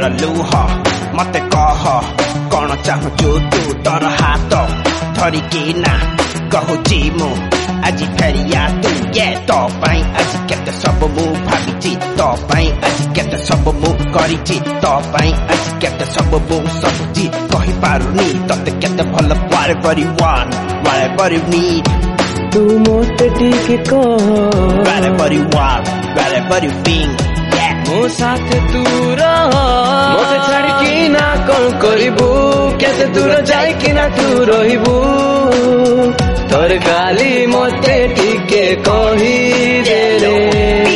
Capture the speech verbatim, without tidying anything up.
तोर लुह मते कह कौन चाहूचु तू तोर हाथ धरिकिना कहूची मु आज फेरिया तू ये तो पाई आज केते सब मु भाबिची तो पाई आज केते सब मु करिची तो पाई आज केते सब मु सबुची कहि पारुनी तते केते भल whatever you want whatever you need तू मोते टिके कह whatever you want whatever you think मो साथ तू रह मोते छाड़की ना कौन करिबू केते दूर जाइकी ना तू रहिबू तोर गाली मोते टिके कही दे रे।